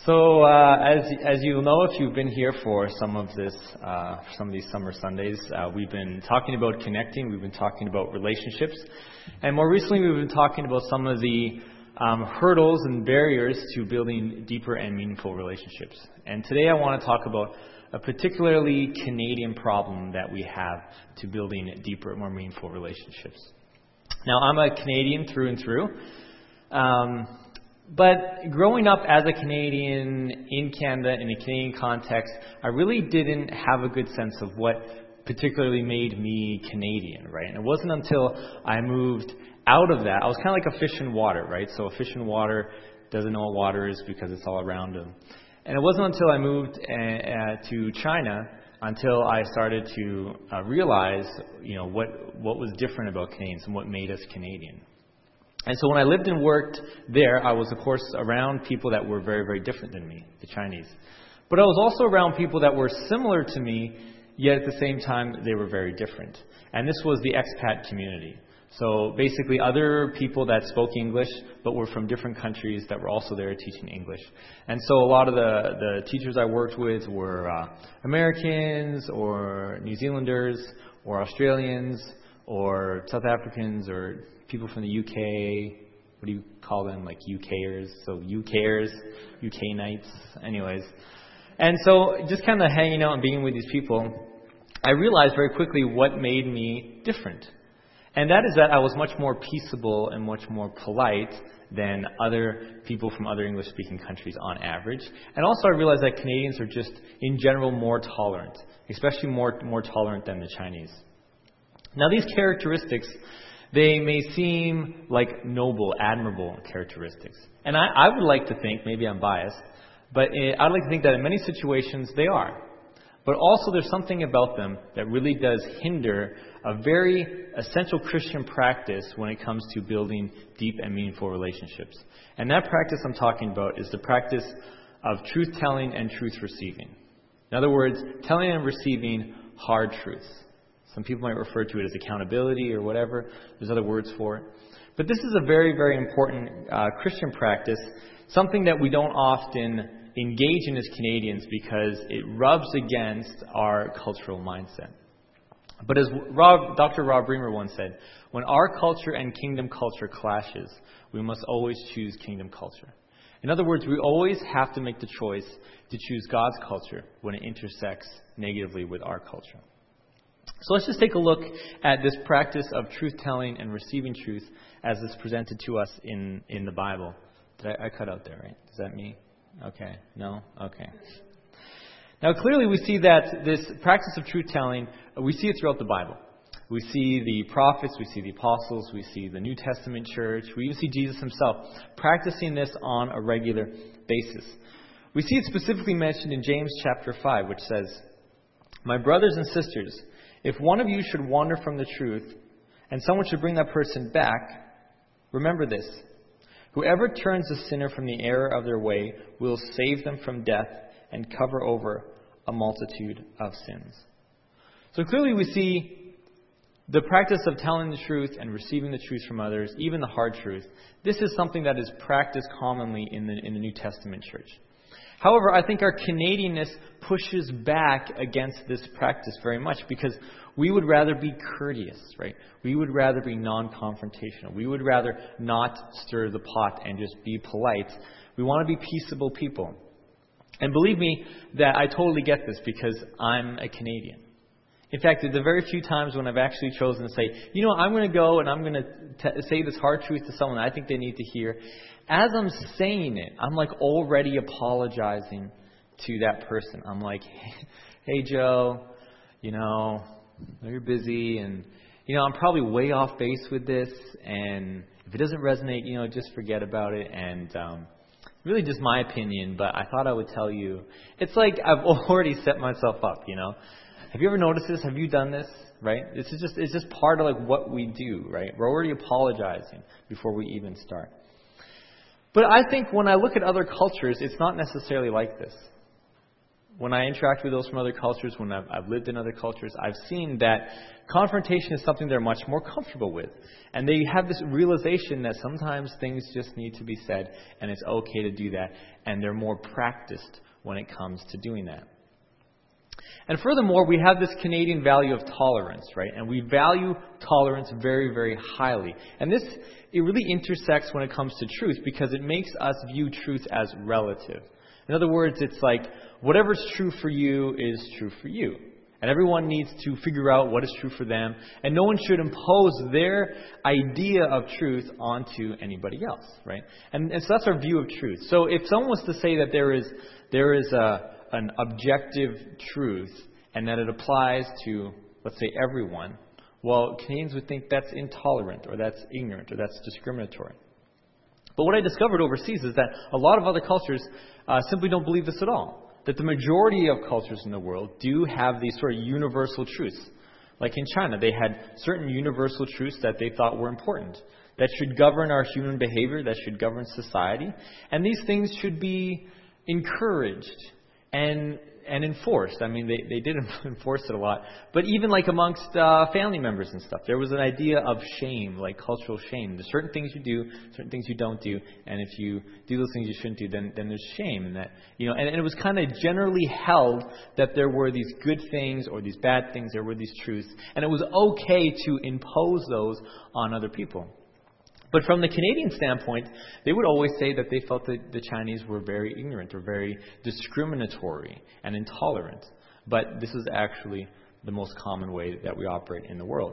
As you know, if you've been here for some of these summer Sundays, we've been talking about connecting. We've been talking about relationships, and more recently, we've been talking about some of the hurdles and barriers to building deeper and meaningful relationships. And today, I want to talk about a particularly Canadian problem that we have to building deeper, more meaningful relationships. Now, I'm a Canadian through and through. But growing up as a Canadian in Canada, in a Canadian context, I really didn't have a good sense of what particularly made me Canadian, right? And it wasn't until I moved out of that. I was kind of like a fish in water, right? So a fish in water doesn't know what water is because it's all around him. And it wasn't until I moved to China until I started to realize, what was different about Canadians and what made us Canadian. And so when I lived and worked there, I was, of course, around people that were very, very different than me, the Chinese. But I was also around people that were similar to me, yet at the same time, they were very different. And this was the expat community. So basically other people that spoke English, but were from different countries that were also there teaching English. And so a lot of the teachers I worked with were Americans or New Zealanders or Australians or South Africans or people from the UK. What do you call them? Like UKers. So UKers, UK nights. Anyways. And so just kind of hanging out and being with these people, I realized very quickly what made me different. And that is that I was much more peaceable and much more polite than other people from other English-speaking countries on average. And also I realized that Canadians are just, in general, more tolerant, especially more tolerant than the Chinese. Now, these characteristics, they may seem like noble, admirable characteristics. And I would like to think, maybe I'm biased, but I'd like to think that in many situations they are. But also there's something about them that really does hinder a very essential Christian practice when it comes to building deep and meaningful relationships. And that practice I'm talking about is the practice of truth-telling and truth-receiving. In other words, telling and receiving hard truths. Some people might refer to it as accountability or whatever. There's other words for it. But this is a very, very important Christian practice, something that we don't often engage in as Canadians because it rubs against our cultural mindset. But as Dr. Rob Bremer once said, when our culture and kingdom culture clashes, we must always choose kingdom culture. In other words, we always have to make the choice to choose God's culture when it intersects negatively with our culture. So let's just take a look at this practice of truth-telling and receiving truth as it's presented to us in the Bible. Did I cut out there, right? Is that me? Okay. No? Okay. Now, clearly we see that this practice of truth-telling, we see it throughout the Bible. We see the prophets, we see the apostles, we see the New Testament church, we even see Jesus himself practicing this on a regular basis. We see it specifically mentioned in James chapter 5, which says, "My brothers and sisters, if one of you should wander from the truth, and someone should bring that person back, remember this. Whoever turns a sinner from the error of their way will save them from death and cover over a multitude of sins." So clearly we see the practice of telling the truth and receiving the truth from others, even the hard truth. This is something that is practiced commonly in the New Testament church. However, I think our Canadianness pushes back against this practice very much because we would rather be courteous, right? We would rather be non-confrontational. We would rather not stir the pot and just be polite. We want to be peaceable people. And believe me that I totally get this because I'm a Canadian. In fact, the very few times when I've actually chosen to say, I'm going to go and I'm going to say this hard truth to someone that I think they need to hear, as I'm saying it, I'm like already apologizing to that person. I'm like, hey Joe, you're busy and, I'm probably way off base with this. And if it doesn't resonate, just forget about it. And really just my opinion, but I thought I would tell you. It's like I've already set myself up, Have you ever noticed this? Have you done this? Right? It's just part of like what we do, right? We're already apologizing before we even start. But I think when I look at other cultures, it's not necessarily like this. when I interact with those from other cultures, when I've lived in other cultures, I've seen that confrontation is something they're much more comfortable with. And they have this realization that sometimes things just need to be said, and it's okay to do that. And they're more practiced when it comes to doing that. And furthermore, we have this Canadian value of tolerance, right? And we value tolerance very, very highly. And this, it really intersects when it comes to truth, because it makes us view truth as relative. In other words, it's like whatever's true for you is true for you. And everyone needs to figure out what is true for them. And no one should impose their idea of truth onto anybody else, right? And so that's our view of truth. So if someone was to say that there is an objective truth and that it applies to, let's say, everyone, well, Canadians would think that's intolerant or that's ignorant or that's discriminatory. But what I discovered overseas is that a lot of other cultures simply don't believe this at all. That the majority of cultures in the world do have these sort of universal truths. Like in China, they had certain universal truths that they thought were important, that should govern our human behavior, that should govern society. And these things should be encouraged and enforced. I mean, they did enforce it a lot. But even like amongst family members and stuff, there was an idea of shame, like cultural shame. There's certain things you do, certain things you don't do, and if you do those things you shouldn't do, then there's shame. And that, and it was kind of generally held that there were these good things or these bad things, there were these truths, and it was okay to impose those on other people. But from the Canadian standpoint, they would always say that they felt that the Chinese were very ignorant or very discriminatory and intolerant. But this is actually the most common way that we operate in the world.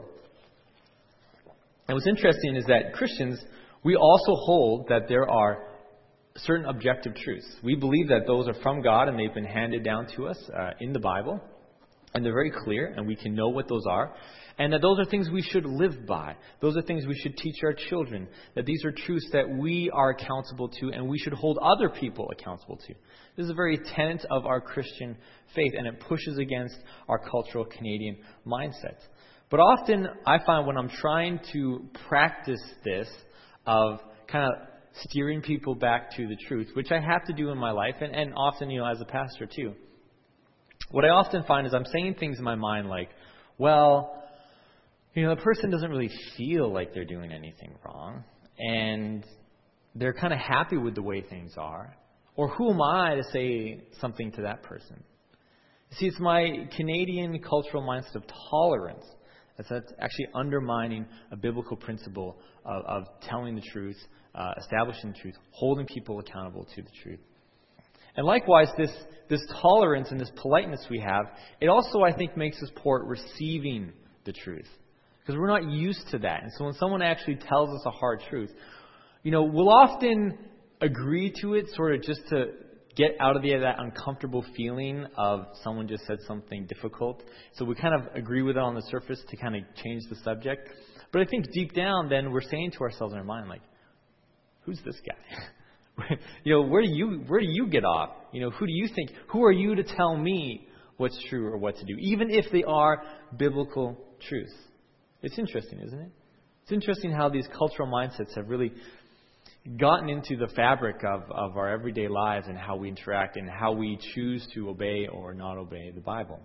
And what's interesting is that Christians, we also hold that there are certain objective truths. We believe that those are from God and they've been handed down to us in the Bible. And they're very clear and we can know what those are. And that those are things we should live by. Those are things we should teach our children. That these are truths that we are accountable to and we should hold other people accountable to. This is a very tenet of our Christian faith, and it pushes against our cultural Canadian mindset. But often I find when I'm trying to practice this of kind of steering people back to the truth, which I have to do in my life and often, as a pastor too. What I often find is I'm saying things in my mind like, well, the person doesn't really feel like they're doing anything wrong, and they're kind of happy with the way things are. Or who am I to say something to that person? See, it's my Canadian cultural mindset of tolerance that's actually undermining a biblical principle of telling the truth, establishing the truth, holding people accountable to the truth. And likewise, this tolerance and this politeness we have, it also, I think, makes us poor at receiving the truth. Because we're not used to that. And so when someone actually tells us a hard truth, we'll often agree to it sort of just to get out of that uncomfortable feeling of someone just said something difficult. So we kind of agree with it on the surface to kind of change the subject. But I think deep down then we're saying to ourselves in our mind, like, who's this guy? Where do you get off? Who do you think? Who are you to tell me what's true or what to do? Even if they are biblical truths. It's interesting, isn't it? It's interesting how these cultural mindsets have really gotten into the fabric of our everyday lives and how we interact and how we choose to obey or not obey the Bible.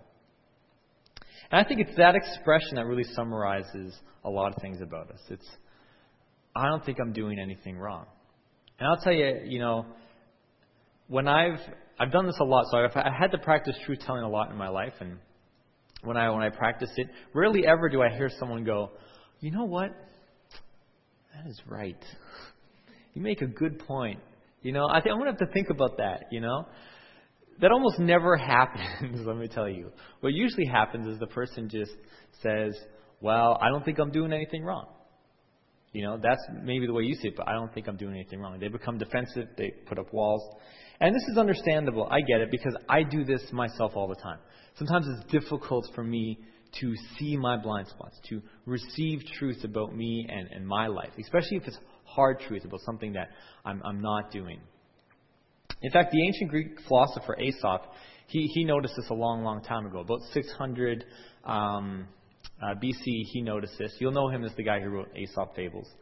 And I think it's that expression that really summarizes a lot of things about us. It's, I don't think I'm doing anything wrong. And I'll tell you, when I've done this a lot, so I had to practice truth telling a lot in my life, and when I practice it, rarely ever do I hear someone go, you know what? That is right. You make a good point. I think I'm going to have to think about that, That almost never happens, let me tell you. What usually happens is the person just says, well, I don't think I'm doing anything wrong. That's maybe the way you see it, but I don't think I'm doing anything wrong. They become defensive. They put up walls. And this is understandable. I get it because I do this myself all the time. Sometimes it's difficult for me to see my blind spots, to receive truth about me and my life, especially if it's hard truth about something that I'm not doing. In fact, the ancient Greek philosopher Aesop, he noticed this a long, long time ago. About 600 BC, he noticed this. You'll know him as the guy who wrote Aesop Fables.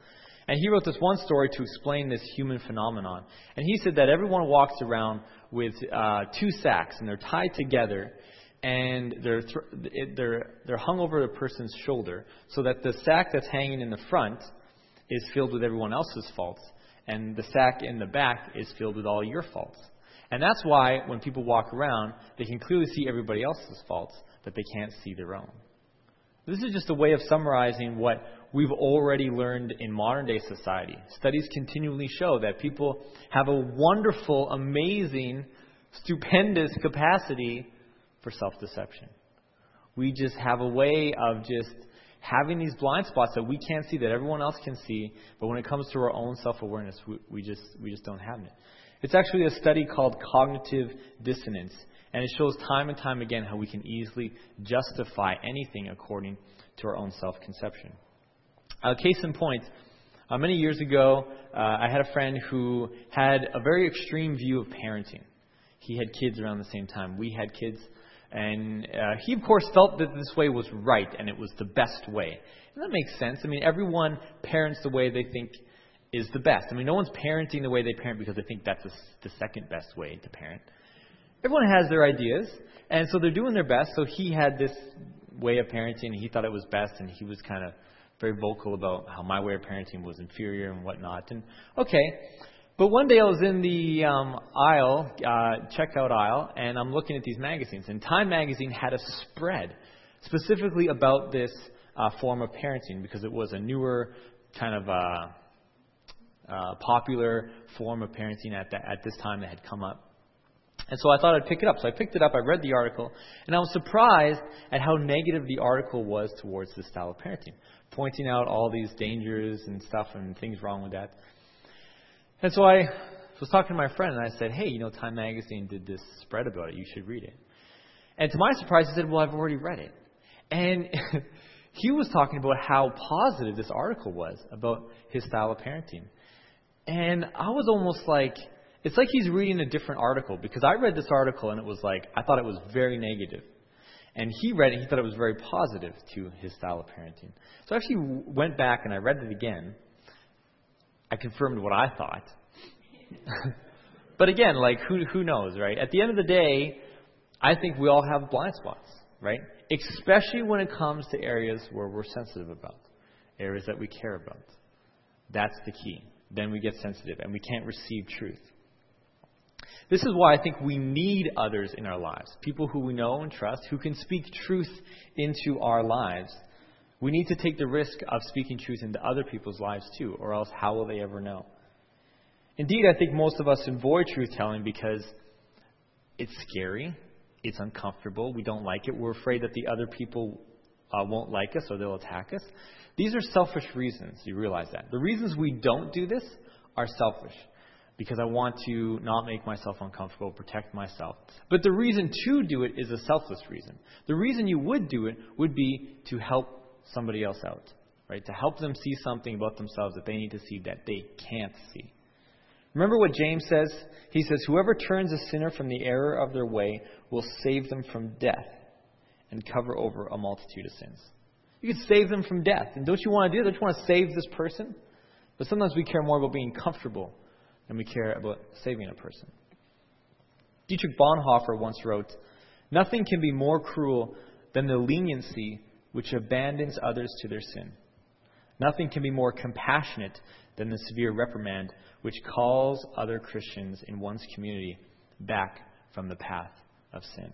And he wrote this one story to explain this human phenomenon. And he said that everyone walks around with 2 sacks, and they're tied together, and they're hung over a person's shoulder, so that the sack that's hanging in the front is filled with everyone else's faults, and the sack in the back is filled with all your faults. And that's why when people walk around, they can clearly see everybody else's faults, but they can't see their own. This is just a way of summarizing what we've already learned in modern day society. Studies continually show that people have a wonderful, amazing, stupendous capacity for self-deception. We just have a way of just having these blind spots that we can't see, that everyone else can see, but when it comes to our own self-awareness, we just don't have it. It's actually a study called cognitive dissonance, and it shows time and time again how we can easily justify anything according to our own self-conception. Case in point, many years ago, I had a friend who had a very extreme view of parenting. He had kids around the same time we had kids, and he, of course, felt that this way was right and it was the best way. And that makes sense. I mean, everyone parents the way they think is the best. I mean, no one's parenting the way they parent because they think that's the second best way to parent. Everyone has their ideas, and so they're doing their best. So he had this way of parenting, and he thought it was best, and he was kind of very vocal about how my way of parenting was inferior and whatnot. And okay, but one day I was in the aisle, checkout aisle, and I'm looking at these magazines, and Time magazine had a spread specifically about this form of parenting because it was a newer kind of popular form of parenting at this time that had come up. And so I thought I'd pick it up. So I picked it up, I read the article, and I was surprised at how negative the article was towards this style of parenting, pointing out all these dangers and stuff and things wrong with that. And so I was talking to my friend, and I said, hey, Time magazine did this spread about it. You should read it. And to my surprise, he said, well, I've already read it. And he was talking about how positive this article was about his style of parenting. And I was almost like, it's like he's reading a different article, because I read this article and it was like, I thought it was very negative. And he read it, he thought it was very positive to his style of parenting. So I actually went back and I read it again. I confirmed what I thought. But again, like, who knows, right? At the end of the day, I think we all have blind spots, right? Especially when it comes to areas where we're sensitive about, areas that we care about. That's the key. Then we get sensitive and we can't receive truth. This is why I think we need others in our lives, people who we know and trust, who can speak truth into our lives. We need to take the risk of speaking truth into other people's lives too, or else how will they ever know? Indeed, I think most of us avoid truth-telling because it's scary, it's uncomfortable, we don't like it, we're afraid that the other people won't like us or they'll attack us. These are selfish reasons, you realize that. The reasons we don't do this are selfish, because I want to not make myself uncomfortable, protect myself. But the reason to do it is a selfless reason. The reason you would do it would be to help somebody else out, right? To help them see something about themselves that they need to see that they can't see. Remember what James says? He says, whoever turns a sinner from the error of their way will save them from death and cover over a multitude of sins. You could save them from death. And don't you want to do that? Don't you want to save this person? But sometimes we care more about being comfortable than we care about saving a person. Dietrich Bonhoeffer once wrote, nothing can be more cruel than the leniency which abandons others to their sin. Nothing can be more compassionate than the severe reprimand which calls other Christians in one's community back from the path of sin.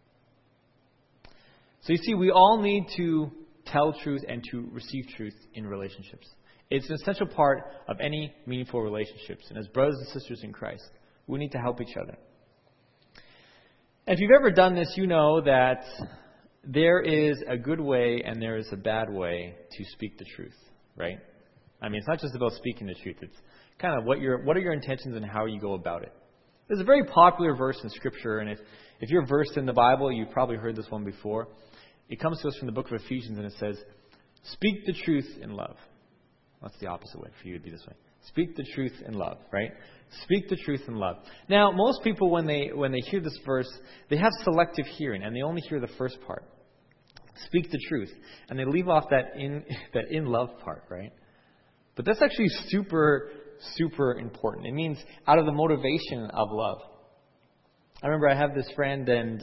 So you see, we all need to tell truth and to receive truth in relationships. It's an essential part of any meaningful relationships. And as brothers and sisters in Christ, we need to help each other. And if you've ever done this, you know that there is a good way and there is a bad way to speak the truth, right? I mean, it's not just about speaking the truth. It's kind of what are your intentions and how you go about it. There's a very popular verse in Scripture, and if you're versed in the Bible, you've probably heard this one before. It comes to us from the book of Ephesians, and it says, speak the truth in love. That's the opposite way for you to be this way. Speak the truth in love, right? Speak the truth in love. Now, most people, when they hear this verse, they have selective hearing, and they only hear the first part. Speak the truth. And they leave off that in love part, right? But that's actually super, super important. It means out of the motivation of love. I remember I have this friend, and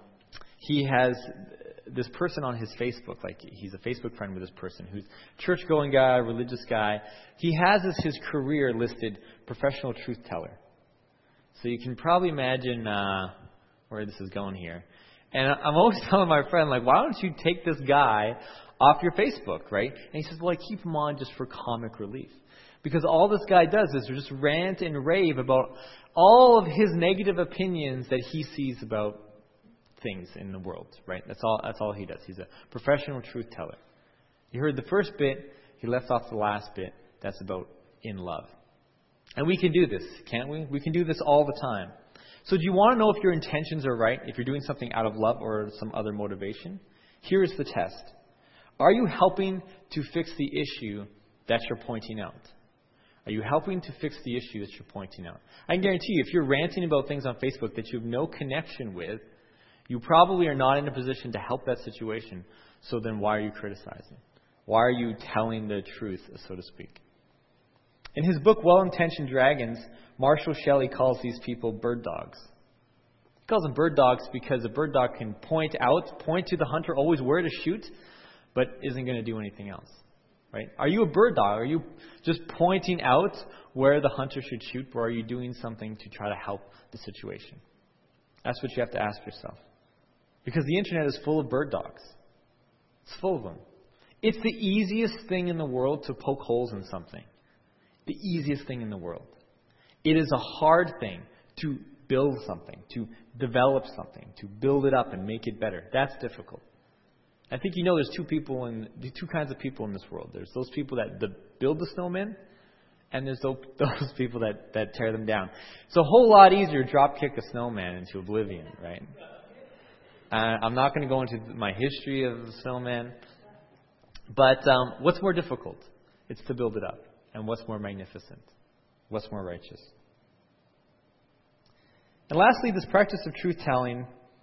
he has this person on his Facebook. Like, he's a Facebook friend with this person who's a church-going guy, religious guy. He has as his career listed professional truth teller. So you can probably imagine where this is going here. And I'm always telling my friend, like, why don't you take this guy off your Facebook, right? And he says, well, I keep him on just for comic relief. Because all this guy does is just rant and rave about all of his negative opinions that he sees about things in the world, right? That's all he does. He's a professional truth teller. You heard the first bit, he left off the last bit. That's about in love. And we can do this, can't we? We can do this all the time. So do you want to know if your intentions are right, if you're doing something out of love or some other motivation? Here is the test. Are you helping to fix the issue that you're pointing out? Are you helping to fix the issue that you're pointing out? I can guarantee you, if you're ranting about things on Facebook that you have no connection with, you probably are not in a position to help that situation. So then why are you criticizing? Why are you telling the truth, so to speak? In his book, Well-Intentioned Dragons, Marshall Shelley calls these people bird dogs. He calls them bird dogs because a bird dog can point to the hunter always where to shoot, but isn't going to do anything else. Right? Are you a bird dog? Are you just pointing out where the hunter should shoot, or are you doing something to try to help the situation? That's what you have to ask yourself. Because the internet is full of bird dogs. It's full of them. It's the easiest thing in the world to poke holes in something. The easiest thing in the world. It is a hard thing to build something, to develop something, to build it up and make it better. That's difficult. I think you know there's two kinds of people in this world. There's those people that build the snowmen, and there's those people that tear them down. It's a whole lot easier to drop kick a snowman into oblivion, right? I'm not going to go into my history of the snowman, but what's more difficult? It's to build it up. And what's more magnificent? What's more righteous? And lastly, this practice of truth-telling,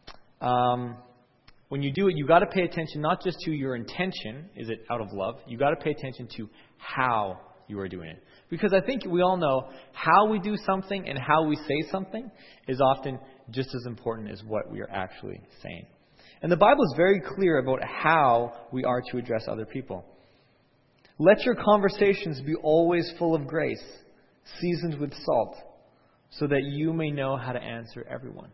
when you do it, you've got to pay attention not just to your intention, is it out of love? You've got to pay attention to how you are doing it. Because I think we all know how we do something and how we say something is often just as important as what we are actually saying. And the Bible is very clear about how we are to address other people. Let your conversations be always full of grace, seasoned with salt, so that you may know how to answer everyone.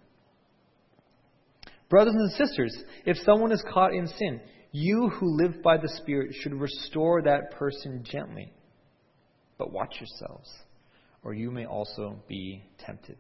Brothers and sisters, if someone is caught in sin, you who live by the Spirit should restore that person gently. But watch yourselves, or you may also be tempted.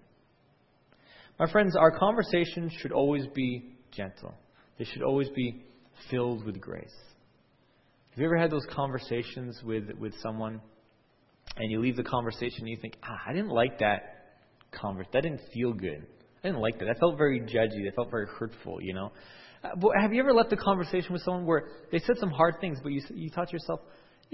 My friends, our conversations should always be gentle. They should always be filled with grace. Have you ever had those conversations with someone, and you leave the conversation and you think, I didn't like that conversation. That didn't feel good. I didn't like that. That felt very judgy. That felt very hurtful, you know. But have you ever left a conversation with someone where they said some hard things, but you thought to yourself,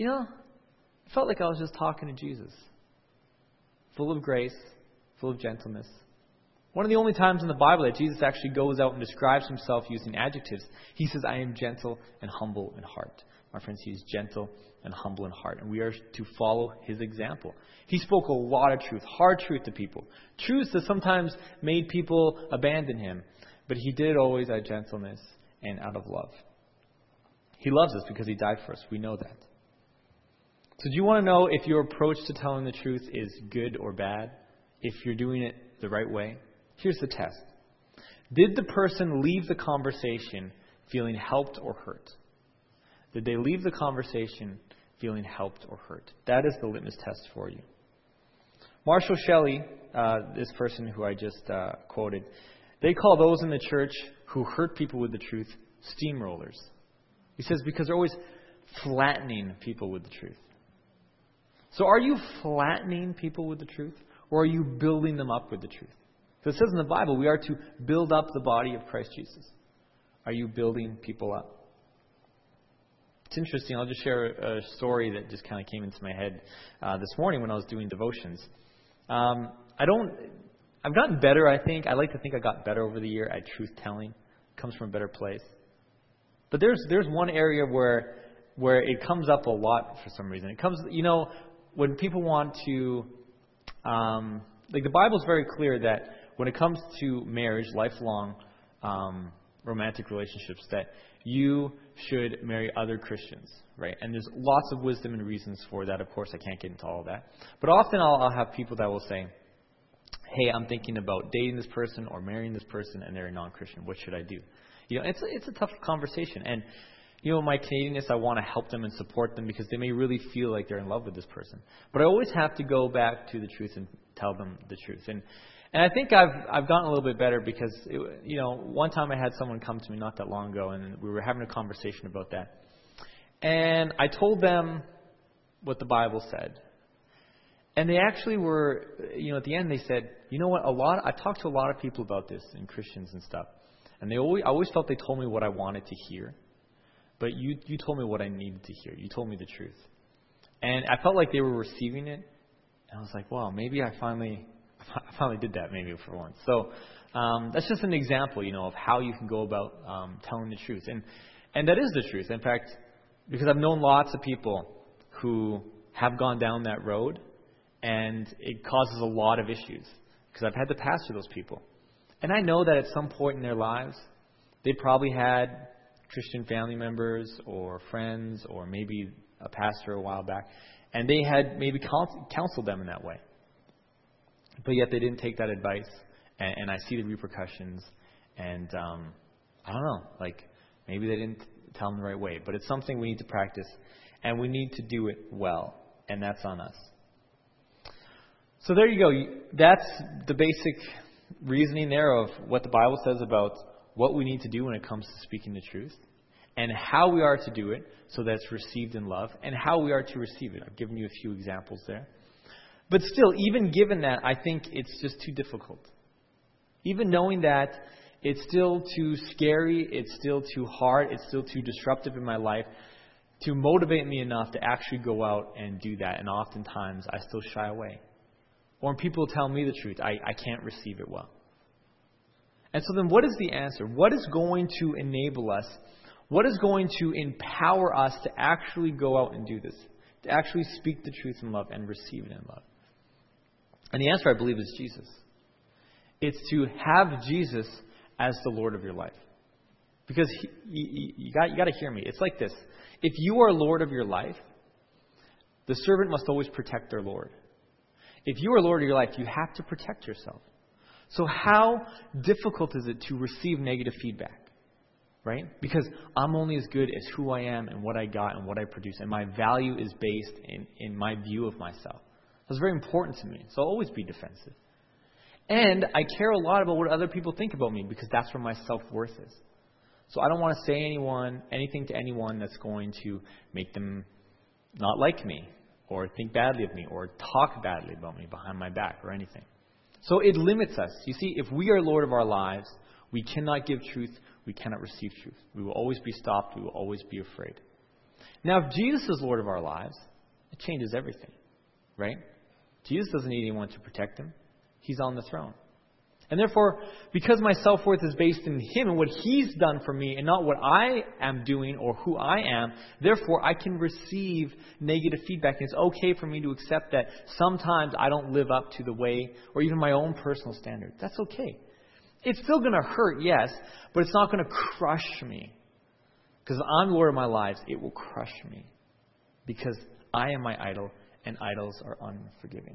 it felt like I was just talking to Jesus. Full of grace, full of gentleness. One of the only times in the Bible that Jesus actually goes out and describes himself using adjectives, he says, I am gentle and humble in heart. My friends, he is gentle and humble in heart, and we are to follow his example. He spoke a lot of truth, hard truth to people. Truths that sometimes made people abandon him, but he did it always out of gentleness and out of love. He loves us because he died for us. We know that. So do you want to know if your approach to telling the truth is good or bad? If you're doing it the right way? Here's the test. Did the person leave the conversation feeling helped or hurt? Did they leave the conversation feeling helped or hurt? That is the litmus test for you. Marshall Shelley, this person who I just quoted, they call those in the church who hurt people with the truth steamrollers. He says because they're always flattening people with the truth. So are you flattening people with the truth, or are you building them up with the truth? Because it says in the Bible we are to build up the body of Christ Jesus. Are you building people up? It's interesting. I'll just share a story that just kind of came into my head this morning when I was doing devotions. I've gotten better, I think. I like to think I got better over the year at truth-telling. It comes from a better place. But there's one area where it comes up a lot for some reason. It comes, when people want to, like the Bible's very clear that when it comes to marriage, lifelong romantic relationships, that you should marry other Christians, right? And there's lots of wisdom and reasons for that. Of course, I can't get into all of that. But often I'll have people that will say, hey, I'm thinking about dating this person or marrying this person, and they're a non-Christian. What should I do? It's a tough conversation. And, my Canadianness, I want to help them and support them because they may really feel like they're in love with this person. But I always have to go back to the truth and tell them the truth. And I think I've gotten a little bit better because, one time I had someone come to me not that long ago, and we were having a conversation about that. And I told them what the Bible said. And they actually were, at the end they said, you know what, I talked to a lot of people about this and Christians and stuff. And I always felt they told me what I wanted to hear. But you told me what I needed to hear. You told me the truth. And I felt like they were receiving it. And I was like, wow, maybe I finally did that maybe for once. So that's just an example, of how you can go about telling the truth. And that is the truth. In fact, because I've known lots of people who have gone down that road, and it causes a lot of issues. Because I've had to pastor those people. And I know that at some point in their lives, they probably had Christian family members or friends or maybe a pastor a while back, and they had maybe counseled them in that way. But yet they didn't take that advice, and I see the repercussions, and I don't know, maybe they didn't tell them the right way. But it's something we need to practice, and we need to do it well, and that's on us. So there you go. That's the basic reasoning there of what the Bible says about what we need to do when it comes to speaking the truth, and how we are to do it so that it's received in love, and how we are to receive it. I've given you a few examples there. But still, even given that, I think it's just too difficult. Even knowing that, it's still too scary, it's still too hard, it's still too disruptive in my life to motivate me enough to actually go out and do that. And oftentimes, I still shy away. Or when people tell me the truth, I can't receive it well. And so then what is the answer? What is going to enable us? What is going to empower us to actually go out and do this? To actually speak the truth in love and receive it in love? And the answer, I believe, is Jesus. It's to have Jesus as the Lord of your life. Because you got to hear me. It's like this. If you are Lord of your life, the servant must always protect their Lord. If you are Lord of your life, you have to protect yourself. So how difficult is it to receive negative feedback? Right? Because I'm only as good as who I am and what I got and what I produce. And my value is based in my view of myself. That's very important to me. So I'll always be defensive. And I care a lot about what other people think about me because that's where my self-worth is. So I don't want to say anything to anyone that's going to make them not like me or think badly of me or talk badly about me behind my back or anything. So it limits us. You see, if we are Lord of our lives, we cannot give truth. We cannot receive truth. We will always be stopped. We will always be afraid. Now, if Jesus is Lord of our lives, it changes everything, right? Jesus doesn't need anyone to protect him. He's on the throne. And therefore, because my self-worth is based in Him and what He's done for me and not what I am doing or who I am, therefore I can receive negative feedback. And it's okay for me to accept that sometimes I don't live up to the way or even my own personal standard. That's okay. It's still going to hurt, yes, but it's not going to crush me. Because I'm Lord of my lives, it will crush me. Because I am my idol, and idols are unforgiving.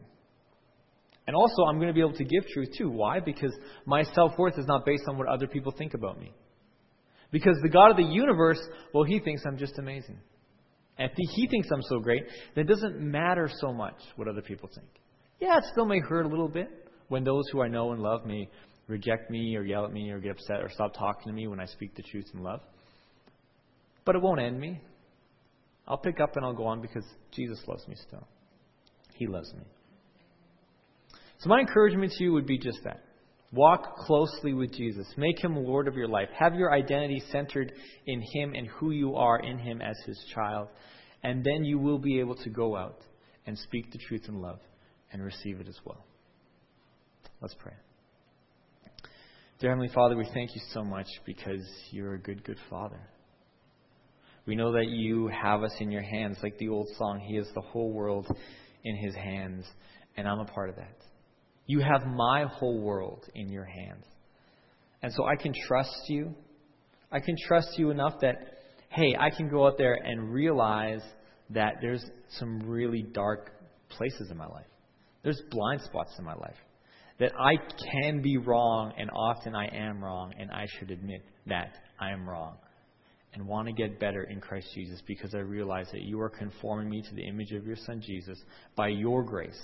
And also, I'm going to be able to give truth too. Why? Because my self-worth is not based on what other people think about me. Because the God of the universe, well, He thinks I'm just amazing. And if He thinks I'm so great, then it doesn't matter so much what other people think. Yeah, it still may hurt a little bit when those who I know and love may reject me or yell at me or get upset or stop talking to me when I speak the truth in love. But it won't end me. I'll pick up and I'll go on because Jesus loves me still. He loves me. So my encouragement to you would be just that. Walk closely with Jesus. Make Him Lord of your life. Have your identity centered in Him and who you are in Him as His child. And then you will be able to go out and speak the truth in love and receive it as well. Let's pray. Dear Heavenly Father, we thank You so much because You're a good, good Father. We know that You have us in Your hands, like the old song, He is the whole world in His hands, and I'm a part of that. You have my whole world in your hands. And so I can trust you. I can trust you enough that, hey, I can go out there and realize that there's some really dark places in my life. There's blind spots in my life. That I can be wrong, and often I am wrong, and I should admit that I am wrong. And want to get better in Christ Jesus because I realize that you are conforming me to the image of your Son Jesus by your grace.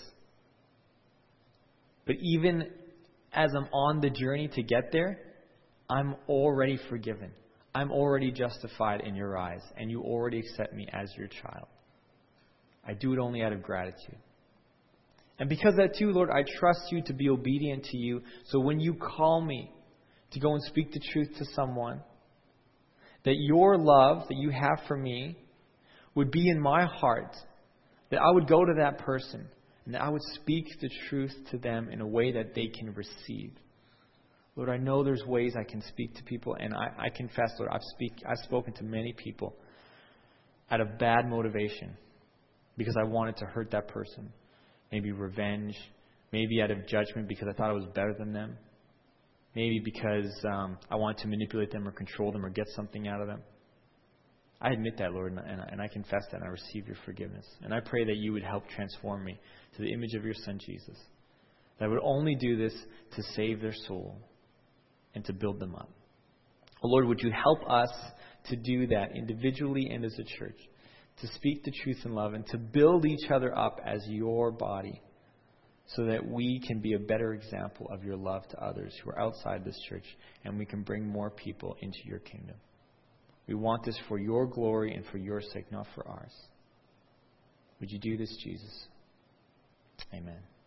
But even as I'm on the journey to get there, I'm already forgiven. I'm already justified in your eyes, and you already accept me as your child. I do it only out of gratitude. And because of that too, Lord, I trust you to be obedient to you. So when you call me to go and speak the truth to someone, that your love that you have for me would be in my heart, that I would go to that person and that I would speak the truth to them in a way that they can receive. Lord, I know there's ways I can speak to people, and I confess, Lord, I've spoken to many people out of bad motivation because I wanted to hurt that person. Maybe revenge, maybe out of judgment because I thought I was better than them. Maybe because I wanted to manipulate them or control them or get something out of them. I admit that, Lord, and I confess that, and I receive your forgiveness. And I pray that you would help transform me to the image of your Son, Jesus. That I would only do this to save their soul and to build them up. Oh, Lord, would you help us to do that individually and as a church, to speak the truth in love and to build each other up as your body, so that we can be a better example of your love to others who are outside this church, and we can bring more people into your kingdom. We want this for your glory and for your sake, not for ours. Would you do this, Jesus? Amen.